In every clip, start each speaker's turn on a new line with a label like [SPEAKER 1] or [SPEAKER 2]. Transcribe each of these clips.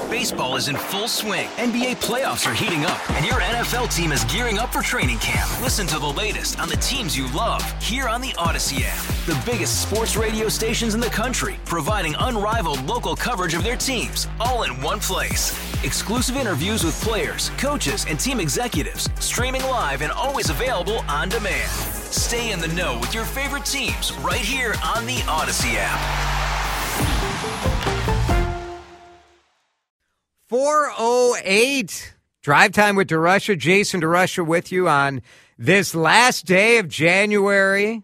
[SPEAKER 1] Baseball is in full swing. NBA playoffs are heating up, and your NFL team is gearing up for training camp. Listen to the latest on the teams you love here on the Odyssey app. The biggest sports radio stations in the country, providing unrivaled local coverage of their teams, all in one place. Exclusive interviews with players, coaches, and team executives, streaming live and always available on demand. Stay in the know with your favorite teams right here on the Odyssey app.
[SPEAKER 2] 4:08. Drive Time with DeRusha. Jason DeRusha with you on this last day of January.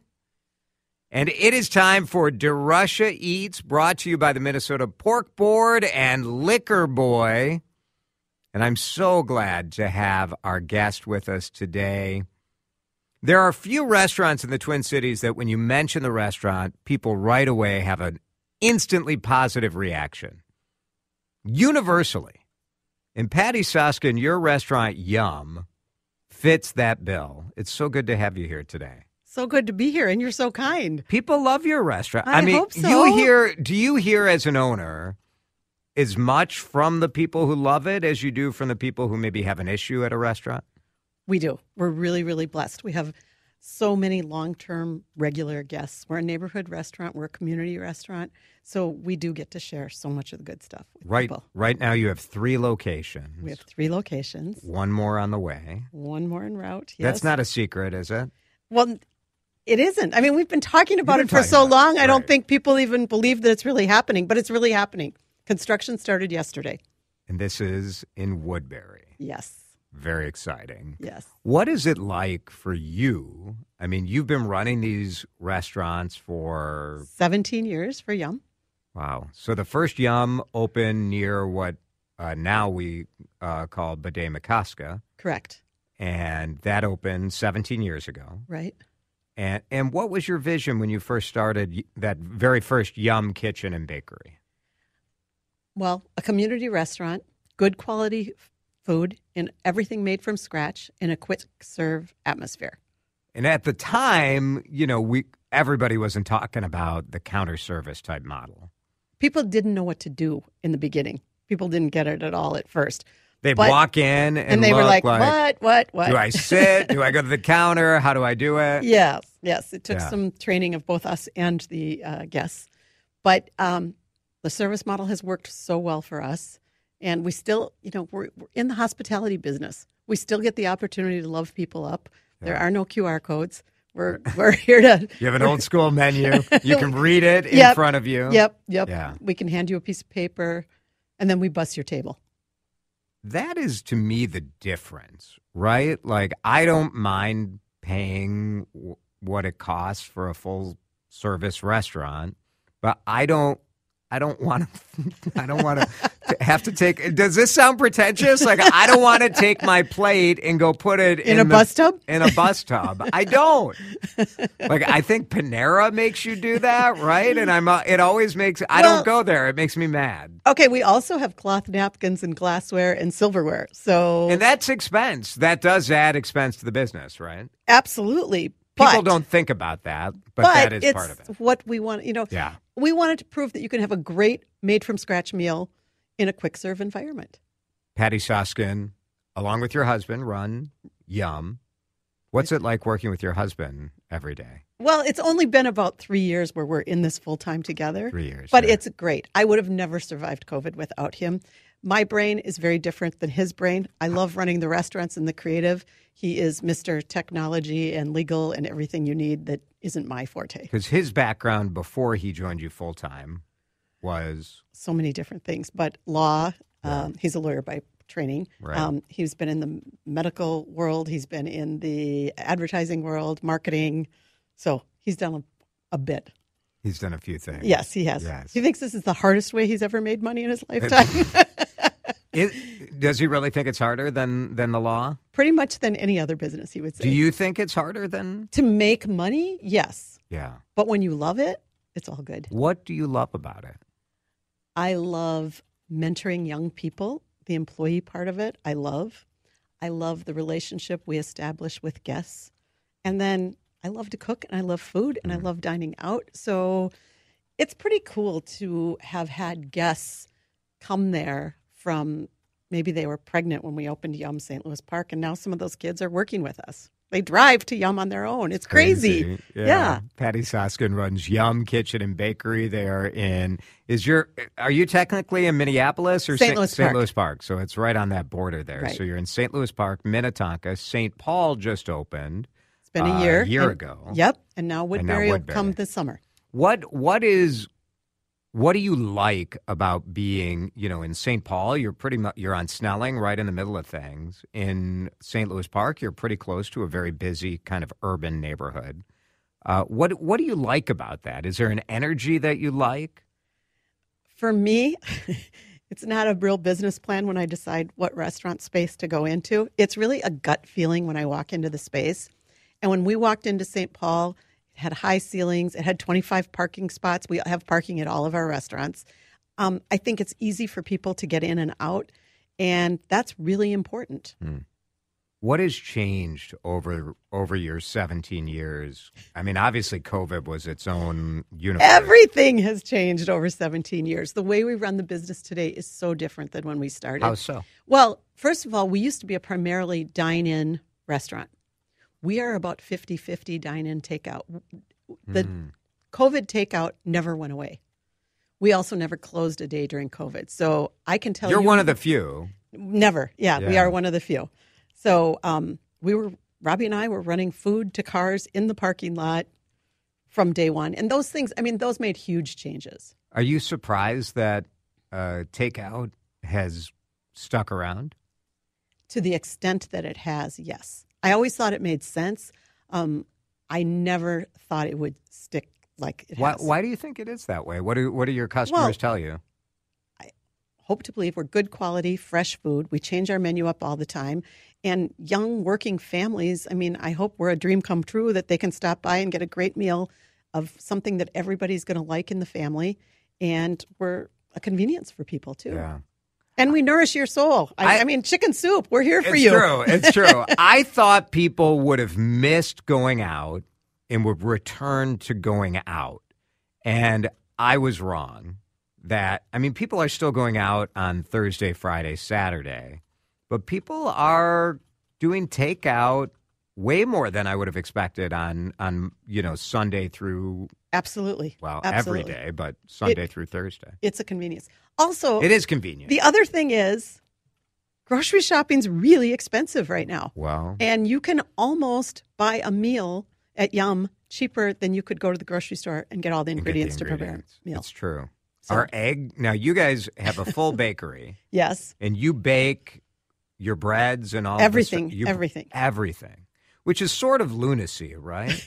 [SPEAKER 2] And it is time for DeRusha Eats, brought to you by the Minnesota Pork Board and Liquor Boy. And I'm so glad to have our guest with us today. There are a few restaurants in the Twin Cities that when you mention the restaurant, people right away have an instantly positive reaction. Universally. And Patty Suskin, your restaurant, Yum, fits that bill. It's so good to have you here today.
[SPEAKER 3] So good to be here, and you're so kind.
[SPEAKER 2] People love your restaurant.
[SPEAKER 3] I mean, hope so.
[SPEAKER 2] Do you hear as an owner as much from the people who love it as you do from the people who maybe have an issue at a restaurant?
[SPEAKER 3] We do. We're really, really blessed. We have so many long-term regular guests. We're a neighborhood restaurant. We're a community restaurant. So we do get to share so much of the good stuff with people.
[SPEAKER 2] Right now you have 3 locations.
[SPEAKER 3] We have 3 locations.
[SPEAKER 2] One more on the way.
[SPEAKER 3] One more en route, yes.
[SPEAKER 2] That's not a secret, is it?
[SPEAKER 3] Well, it isn't. I mean, we've been talking about it for so long, I don't think people even believe that it's really happening, but it's really happening. Construction started yesterday.
[SPEAKER 2] And this is in Woodbury.
[SPEAKER 3] Yes.
[SPEAKER 2] Very exciting.
[SPEAKER 3] Yes.
[SPEAKER 2] What is it like for you? I mean, you've been running these restaurants for
[SPEAKER 3] 17 years for Yum.
[SPEAKER 2] Wow. So the first Yum opened near what now we call Bade McCoska.
[SPEAKER 3] Correct.
[SPEAKER 2] And that opened 17 years ago.
[SPEAKER 3] Right.
[SPEAKER 2] And what was your vision when you first started that very first Yum Kitchen and Bakery?
[SPEAKER 3] Well, a community restaurant, good quality food, and everything made from scratch in a quick serve atmosphere.
[SPEAKER 2] And at the time, everybody wasn't talking about the counter service type model.
[SPEAKER 3] People didn't know what to do in the beginning. People didn't get it at all at first.
[SPEAKER 2] They'd walk in and
[SPEAKER 3] they were like, what?
[SPEAKER 2] Do I sit? Do I go to the counter? How do I do it?
[SPEAKER 3] Yes. It took some training of both us and the guests. But the service model has worked so well for us. And we still, we're in the hospitality business. We still get the opportunity to love people up. Yeah. There are no QR codes. We're here to.
[SPEAKER 2] You have an old school menu. You can read it in front of you.
[SPEAKER 3] Yep. Yeah. We can hand you a piece of paper, and then we bus your table.
[SPEAKER 2] That is, to me, the difference, right? Like, I don't mind paying what it costs for a full service restaurant, but I don't want to have to take. Does this sound pretentious? Like, I don't want to take my plate and go put it in
[SPEAKER 3] a bus tub.
[SPEAKER 2] In a bus tub, I don't. Like, I think Panera makes you do that, right? And it always makes. I don't go there. It makes me mad.
[SPEAKER 3] Okay, we also have cloth napkins and glassware and silverware. And
[SPEAKER 2] that's expense. That does add expense to the business, right?
[SPEAKER 3] Absolutely.
[SPEAKER 2] People don't think about that, but that is part of it.
[SPEAKER 3] What we want,
[SPEAKER 2] Yeah.
[SPEAKER 3] We wanted to prove that you can have a great made-from-scratch meal in a quick-serve environment.
[SPEAKER 2] Patty Suskin, along with your husband, run Yum. What's it like working with your husband every day?
[SPEAKER 3] Well, it's only been about 3 years where we're in this full-time together.
[SPEAKER 2] 3 years.
[SPEAKER 3] But it's great. I would have never survived COVID without him. My brain is very different than his brain. I love running the restaurants and the creative. He is Mr. Technology and legal and everything you need that isn't my forte.
[SPEAKER 2] Because his background before he joined you full-time was?
[SPEAKER 3] So many different things, but law. He's a lawyer by training.
[SPEAKER 2] Right.
[SPEAKER 3] He's been in the medical world. He's been in the advertising world, marketing. So he's done a bit.
[SPEAKER 2] He's done a few things.
[SPEAKER 3] Yes, he has.
[SPEAKER 2] Yes.
[SPEAKER 3] He thinks this is the hardest way he's ever made money in his lifetime.
[SPEAKER 2] Does he really think it's harder than the law?
[SPEAKER 3] Pretty much than any other business, he would say.
[SPEAKER 2] Do you think it's harder than?
[SPEAKER 3] To make money? Yes.
[SPEAKER 2] Yeah.
[SPEAKER 3] But when you love it, it's all good.
[SPEAKER 2] What do you love about it?
[SPEAKER 3] I love mentoring young people, the employee part of it. I love the relationship we establish with guests. And then I love to cook and I love food and I love dining out. So it's pretty cool to have had guests come there from maybe they were pregnant when we opened Yum St. Louis Park, and now some of those kids are working with us. They drive to Yum on their own. It's crazy. Yeah.
[SPEAKER 2] Patty Soskin runs Yum Kitchen and Bakery there are you technically in Minneapolis or
[SPEAKER 3] St.
[SPEAKER 2] Louis Park? So it's right on that border there.
[SPEAKER 3] Right.
[SPEAKER 2] So you're in St. Louis Park, Minnetonka. St. Paul just opened.
[SPEAKER 3] It's been a year.
[SPEAKER 2] Ago.
[SPEAKER 3] Yep. And now Woodbury will come this summer.
[SPEAKER 2] What do you like about being, in St. Paul? You're on Snelling, right in the middle of things. In St. Louis Park, you're pretty close to a very busy kind of urban neighborhood. What do you like about that? Is there an energy that you like?
[SPEAKER 3] For me, it's not a real business plan when I decide what restaurant space to go into. It's really a gut feeling when I walk into the space. And when we walked into St. Paul, it had high ceilings. It had 25 parking spots. We have parking at all of our restaurants. I think it's easy for people to get in and out, and that's really important.
[SPEAKER 2] What has changed over your 17 years? I mean, obviously, COVID was its own universe.
[SPEAKER 3] Everything has changed over 17 years. The way we run the business today is so different than when we started.
[SPEAKER 2] How so?
[SPEAKER 3] Well, first of all, we used to be a primarily dine-in restaurant. We are about 50-50 dine-in takeout. The COVID takeout never went away. We also never closed a day during COVID. So I can tell you.
[SPEAKER 2] You're one of the few.
[SPEAKER 3] Never. Yeah, we are one of the few. So Robbie and I were running food to cars in the parking lot from day one. And those things, those made huge changes.
[SPEAKER 2] Are you surprised that takeout has stuck around?
[SPEAKER 3] To the extent that it has, yes. I always thought it made sense. I never thought it would stick like it has.
[SPEAKER 2] Why do you think it is that way? What do your customers tell you?
[SPEAKER 3] I hope to believe we're good quality, fresh food. We change our menu up all the time. And young working families, I hope we're a dream come true that they can stop by and get a great meal of something that everybody's going to like in the family. And we're a convenience for people, too.
[SPEAKER 2] Yeah.
[SPEAKER 3] And we nourish your soul. I mean, chicken soup. We're here for you.
[SPEAKER 2] It's true. I thought people would have missed going out and would return to going out. And I was wrong. People are still going out on Thursday, Friday, Saturday. But people are doing takeout way more than I would have expected on Sunday through.
[SPEAKER 3] Absolutely.
[SPEAKER 2] Well,
[SPEAKER 3] Absolutely.
[SPEAKER 2] every day, but Sunday through Thursday.
[SPEAKER 3] It's a convenience. Also,
[SPEAKER 2] it is convenient.
[SPEAKER 3] The other thing is grocery shopping's really expensive right now.
[SPEAKER 2] Well,
[SPEAKER 3] and you can almost buy a meal at Yum cheaper than you could go to the grocery store and get all the ingredients to prepare a meal.
[SPEAKER 2] It's true. So, our egg, now you guys have a full bakery.
[SPEAKER 3] Yes.
[SPEAKER 2] And you bake your breads and all
[SPEAKER 3] everything,
[SPEAKER 2] everything, which is sort of lunacy, right?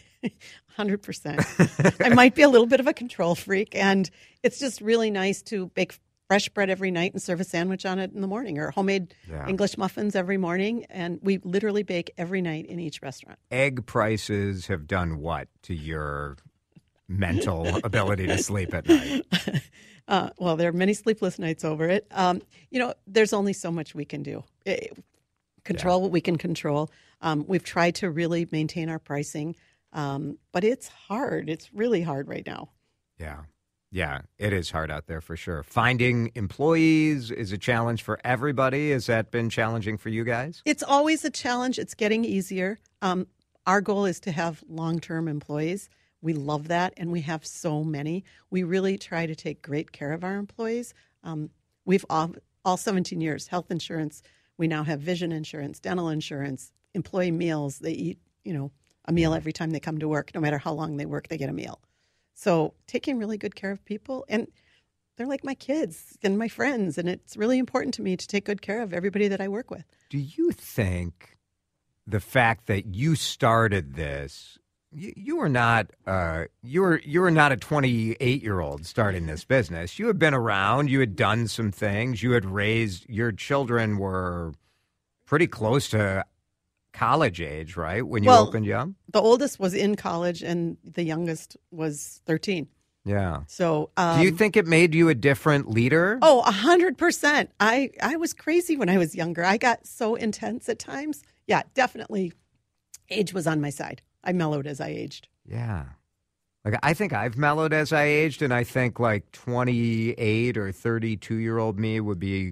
[SPEAKER 3] 100%. I might be a little bit of a control freak, and it's just really nice to bake fresh bread every night and serve a sandwich on it in the morning, or homemade English muffins every morning, and we literally bake every night in each restaurant.
[SPEAKER 2] Egg prices have done what to your mental ability to sleep at night?
[SPEAKER 3] Well, there are many sleepless nights over it. There's only so much we can do. Control what we can control. We've tried to really maintain our pricing, but it's hard. It's really hard right now.
[SPEAKER 2] Yeah, it is hard out there for sure. Finding employees is a challenge for everybody. Has that been challenging for you guys?
[SPEAKER 3] It's always a challenge. It's getting easier. Our goal is to have long-term employees. We love that, and we have so many. We really try to take great care of our employees. We've all 17 years, health insurance. We now have vision insurance, dental insurance, employee meals. They eat, a meal every time they come to work. No matter how long they work, they get a meal. So taking really good care of people, and they're like my kids and my friends, and it's really important to me to take good care of everybody that I work with.
[SPEAKER 2] Do you think the fact that you started this, you were not you were not a 28-year-old starting this business. You had been around. You had done some things. You had raised your children were pretty close to college age, right? When you opened Yum?
[SPEAKER 3] The oldest was in college and the youngest was 13.
[SPEAKER 2] Yeah.
[SPEAKER 3] So
[SPEAKER 2] do you think it made you a different leader?
[SPEAKER 3] Oh, 100%. I was crazy when I was younger. I got so intense at times. Yeah, definitely. Age was on my side. I mellowed as I aged.
[SPEAKER 2] Yeah. I think I've mellowed as I aged, and I think 28 or 32-year-old me would be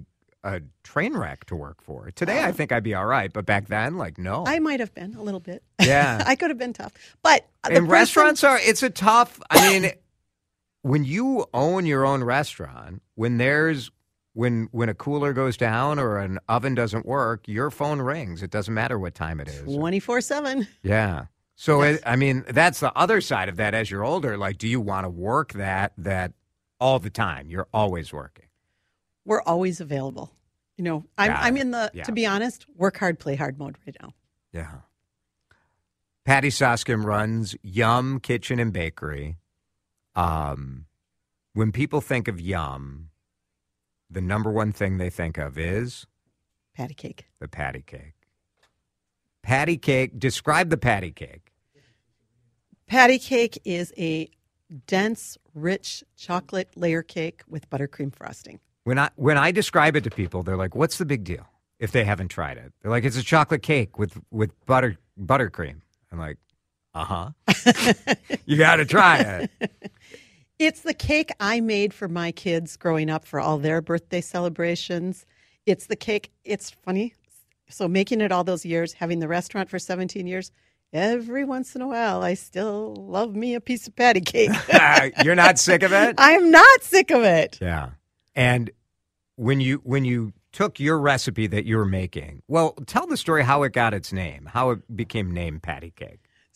[SPEAKER 2] a train wreck to work for. Today, I think I'd be all right, but back then, like, no.
[SPEAKER 3] I might have been a little bit.
[SPEAKER 2] Yeah.
[SPEAKER 3] I could have been tough. But
[SPEAKER 2] and restaurants it's a tough, I mean, when you own your own restaurant, when a cooler goes down or an oven doesn't work, your phone rings. It doesn't matter what time it is.
[SPEAKER 3] 24/7.
[SPEAKER 2] Yeah. So,
[SPEAKER 3] Yes.
[SPEAKER 2] I mean, that's the other side of that as you're older. Like, do you want to work that all the time? You're always working.
[SPEAKER 3] We're always available. You know, I'm in the, to be honest, work hard, play hard mode right now.
[SPEAKER 2] Yeah. Patty Soskin runs Yum Kitchen and Bakery. When people think of Yum, the number one thing they think of is?
[SPEAKER 3] Patty cake.
[SPEAKER 2] The patty cake. Patty cake. Describe the patty cake.
[SPEAKER 3] Patty cake is a dense, rich chocolate layer cake with buttercream frosting.
[SPEAKER 2] When I describe it to people, they're like, "What's the big deal?" If they haven't tried it, they're like, "It's a chocolate cake with buttercream." I'm like, You got to try it.
[SPEAKER 3] It's the cake I made for my kids growing up for all their birthday celebrations. It's the cake. It's funny. So making it all those years, having the restaurant for 17 years, every once in a while, I still love me a piece of patty cake.
[SPEAKER 2] You're not sick of it?
[SPEAKER 3] I'm not sick of it.
[SPEAKER 2] Yeah. And when you took your recipe that you were making, well, tell the story how it got its name, how it became named patty cake.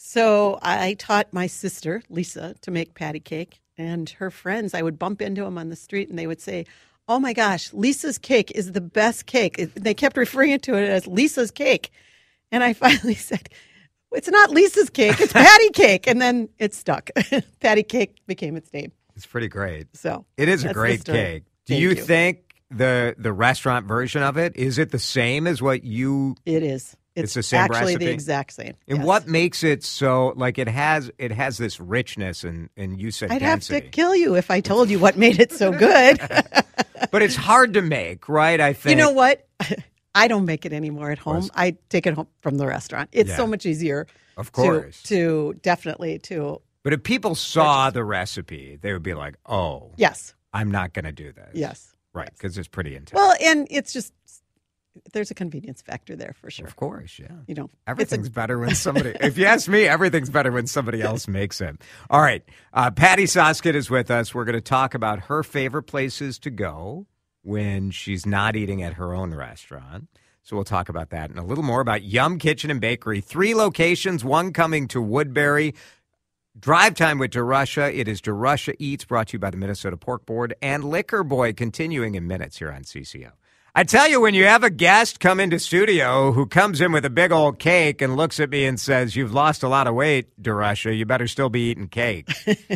[SPEAKER 3] So I taught my sister, Lisa, to make patty cake. And her friends, I would bump into them on the street and they would say, "Oh my gosh, Lisa's cake is the best cake." They kept referring to it as Lisa's cake. And I finally said, "It's not Lisa's cake, it's patty cake." And then it stuck. Patty cake became its name.
[SPEAKER 2] It's pretty great.
[SPEAKER 3] So
[SPEAKER 2] it is a great cake. Do you think the restaurant version of it, is it the same as what you?
[SPEAKER 3] It is.
[SPEAKER 2] It's the same
[SPEAKER 3] actually
[SPEAKER 2] recipe?
[SPEAKER 3] The exact same.
[SPEAKER 2] And
[SPEAKER 3] yes.
[SPEAKER 2] what makes it so, like, it has this richness and you said
[SPEAKER 3] I'd
[SPEAKER 2] density.
[SPEAKER 3] have to kill you if I told you what made it so good.
[SPEAKER 2] But it's hard to make, right? I think.
[SPEAKER 3] You know what? I don't make it anymore at home. I take it home from the restaurant. It's so much easier.
[SPEAKER 2] Of course.
[SPEAKER 3] To definitely to.
[SPEAKER 2] But if people saw the recipe, they would be like, "Oh,
[SPEAKER 3] yes,
[SPEAKER 2] I'm not going to do this."
[SPEAKER 3] Yes.
[SPEAKER 2] Right, because it's pretty intense.
[SPEAKER 3] Well, and it's just, there's a convenience factor there for sure.
[SPEAKER 2] Of course, yeah.
[SPEAKER 3] You know,
[SPEAKER 2] everything's better when somebody, if you ask me, everything's better when somebody else makes it. All right. Patty Soskin is with us. We're going to talk about her favorite places to go when she's not eating at her own restaurant. So we'll talk about that and a little more about Yum Kitchen and Bakery. 3 locations, one coming to Woodbury. Drive Time with DeRusha. It is DeRusha Eats, brought to you by the Minnesota Pork Board and Liquor Boy, continuing in minutes here on CCO. I tell you, when you have a guest come into studio who comes in with a big old cake and looks at me and says, "You've lost a lot of weight, DeRusha. You better still be eating cake."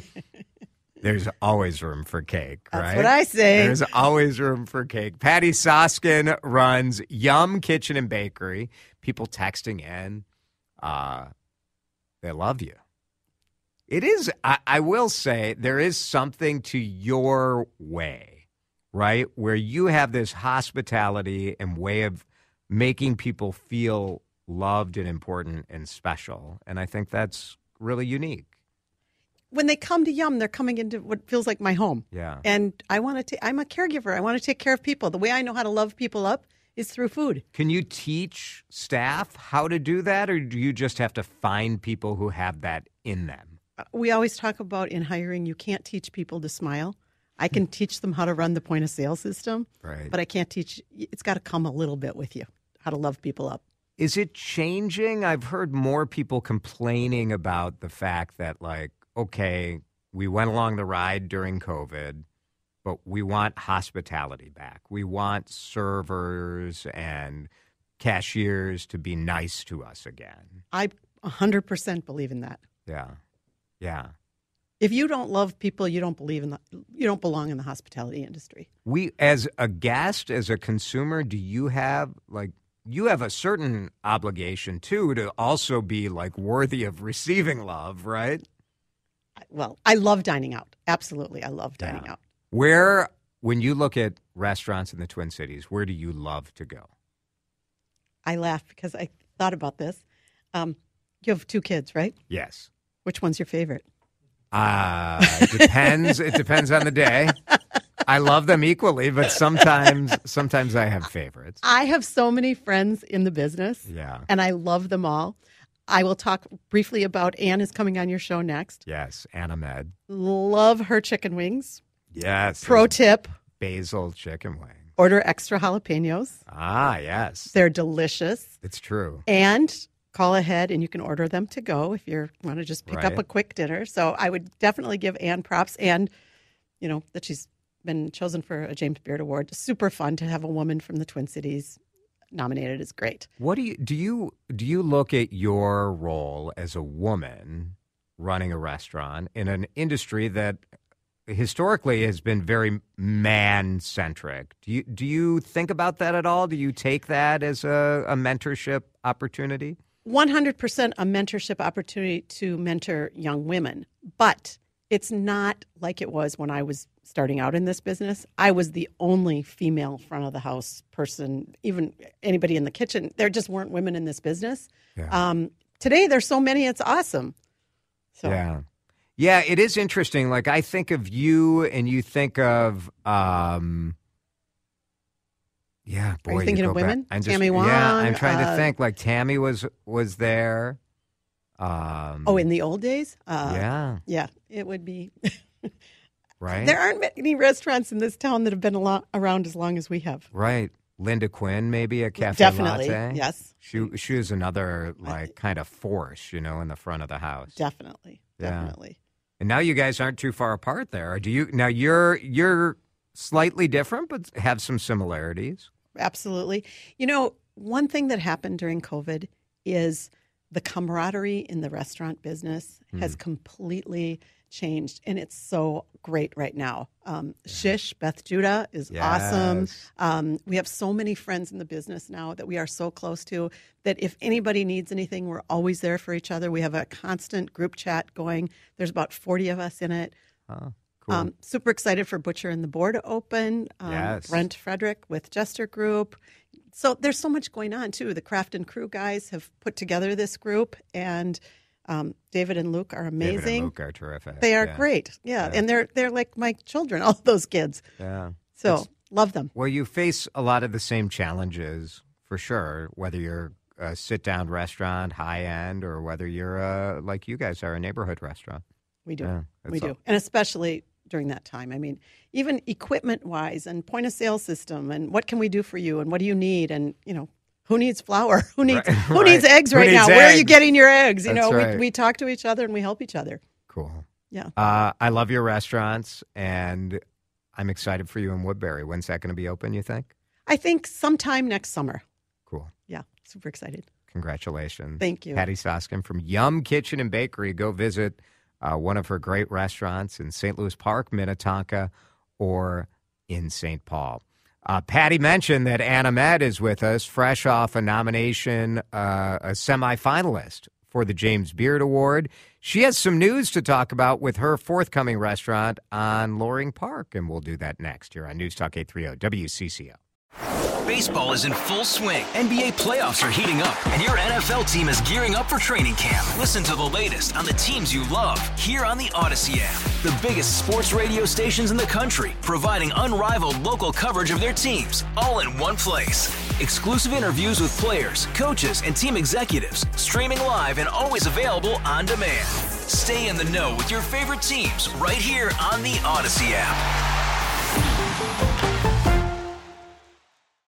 [SPEAKER 2] There's always room for cake, right?
[SPEAKER 3] That's what I say.
[SPEAKER 2] There's always room for cake. Patty Soskin runs Yum Kitchen and Bakery. People texting in, they love you. It is, I will say, there is something to your way, right? Where you have this hospitality and way of making people feel loved and important and special. And I think that's really unique.
[SPEAKER 3] When they come to Yum, they're coming into what feels like my home.
[SPEAKER 2] Yeah.
[SPEAKER 3] And I'm a caregiver. I want to take care of people. The way I know how to love people up is through food.
[SPEAKER 2] Can you teach staff how to do that, or do you just have to find people who have that in them?
[SPEAKER 3] We always talk about in hiring, you can't teach people to smile. I can teach them how to run the point of sale system,
[SPEAKER 2] right?
[SPEAKER 3] But I can't teach. It's got to come a little bit with you, how to love people up.
[SPEAKER 2] Is it changing? I've heard more people complaining about the fact that, like, okay, we went along the ride during COVID, but we want hospitality back. We want servers and cashiers to be nice to us again.
[SPEAKER 3] I 100% believe in that.
[SPEAKER 2] Yeah. Yeah.
[SPEAKER 3] If you don't love people, you don't belong in the hospitality industry.
[SPEAKER 2] We, as a guest, as a consumer, do you have a certain obligation too to also be like worthy of receiving love, right?
[SPEAKER 3] Well, I love dining out. Absolutely. I love dining out.
[SPEAKER 2] Where, when you look at restaurants in the Twin Cities, where do you love to go?
[SPEAKER 3] I laugh because I thought about this. You have 2 kids, right?
[SPEAKER 2] Yes.
[SPEAKER 3] Which one's your favorite?
[SPEAKER 2] It depends. It depends on the day. I love them equally, but sometimes I have favorites.
[SPEAKER 3] I have so many friends in the business.
[SPEAKER 2] Yeah.
[SPEAKER 3] And I love them all. I will talk briefly about Ann is coming on your show next.
[SPEAKER 2] Yes, Ann Ahmed.
[SPEAKER 3] Love her chicken wings.
[SPEAKER 2] Yes.
[SPEAKER 3] Pro tip.
[SPEAKER 2] Basil chicken wing.
[SPEAKER 3] Order extra jalapenos.
[SPEAKER 2] Ah, yes.
[SPEAKER 3] They're delicious.
[SPEAKER 2] It's true.
[SPEAKER 3] And call ahead and you can order them to go if you want to just pick up a quick dinner. So I would definitely give Ann props, and that she's been chosen for a James Beard Award. Super fun to have a woman from the Twin Cities nominated. Is great.
[SPEAKER 2] What do you look at your role as a woman running a restaurant in an industry that historically has been very man-centric? Do you think about that at all? Do you take that as a mentorship opportunity?
[SPEAKER 3] 100% a mentorship opportunity to mentor young women, but it's not like it was when I was starting out in this business. I was the only female front of the house person, even anybody in the kitchen. There just weren't women in this business. Yeah. Today, there's so many, it's awesome. So.
[SPEAKER 2] Yeah, it is interesting. Like, I think of you and you think of,
[SPEAKER 3] Are you thinking of women? Tammy Wan?
[SPEAKER 2] Yeah, I'm trying to think. Like, Tammy was there.
[SPEAKER 3] In the old days?
[SPEAKER 2] Yeah,
[SPEAKER 3] it would be.
[SPEAKER 2] Right.
[SPEAKER 3] There aren't many restaurants in this town that have been around as long as we have.
[SPEAKER 2] Right. Linda Quinn, maybe a Cafe
[SPEAKER 3] Definitely,
[SPEAKER 2] Latte.
[SPEAKER 3] yes.
[SPEAKER 2] She was another kind of force, in the front of the house.
[SPEAKER 3] Definitely.
[SPEAKER 2] And now you guys aren't too far apart there. Do you? Now you're slightly different, but have some similarities.
[SPEAKER 3] Absolutely. One thing that happened during COVID is the camaraderie in the restaurant business has completely changed, and it's so great right now. Shish, Beth Judah is awesome. We have so many friends in the business now that we are so close to that if anybody needs anything, we're always there for each other. We have a constant group chat going. There's about 40 of us in it.
[SPEAKER 2] Cool.
[SPEAKER 3] Super excited for Butcher and the Boar to open. Brent Frederick with Jester Group. So there's so much going on, too. The Craft and Crew guys have put together this group, and David and Luke are amazing.
[SPEAKER 2] David and Luke are terrific.
[SPEAKER 3] They are great. Yeah. And they're like my children, all those kids.
[SPEAKER 2] Yeah.
[SPEAKER 3] So love them.
[SPEAKER 2] Well, you face a lot of the same challenges, for sure, whether you're a sit-down restaurant, high-end, or whether you're, like you guys are, a neighborhood restaurant.
[SPEAKER 3] We do. Yeah, we do. And especially during that time. I mean, even equipment-wise and point-of-sale system and what can we do for you and what do you need and, who needs flour? Who needs eggs right now? Where are you getting your eggs? We talk to each other and we help each other.
[SPEAKER 2] Cool.
[SPEAKER 3] Yeah.
[SPEAKER 2] I love your restaurants, and I'm excited for you in Woodbury. When's that going to be open, you think?
[SPEAKER 3] I think sometime next summer.
[SPEAKER 2] Cool.
[SPEAKER 3] Yeah. Super excited.
[SPEAKER 2] Congratulations.
[SPEAKER 3] Thank you.
[SPEAKER 2] Patty Soskin from Yum Kitchen and Bakery. Go visit one of her great restaurants in St. Louis Park, Minnetonka, or in St. Paul. Patty mentioned that Ann Ahmed is with us, fresh off a nomination, a semifinalist for the James Beard Award. She has some news to talk about with her forthcoming restaurant on Loring Park, and we'll do that next here on News Talk 830 WCCO.
[SPEAKER 1] Baseball is in full swing. NBA playoffs are heating up, and your NFL team is gearing up for training camp. Listen to the latest on the teams you love here on the Odyssey app. The biggest sports radio stations in the country, providing unrivaled local coverage of their teams, all in one place. Exclusive interviews with players, coaches, and team executives, streaming live and always available on demand. Stay in the know with your favorite teams right here on the Odyssey app.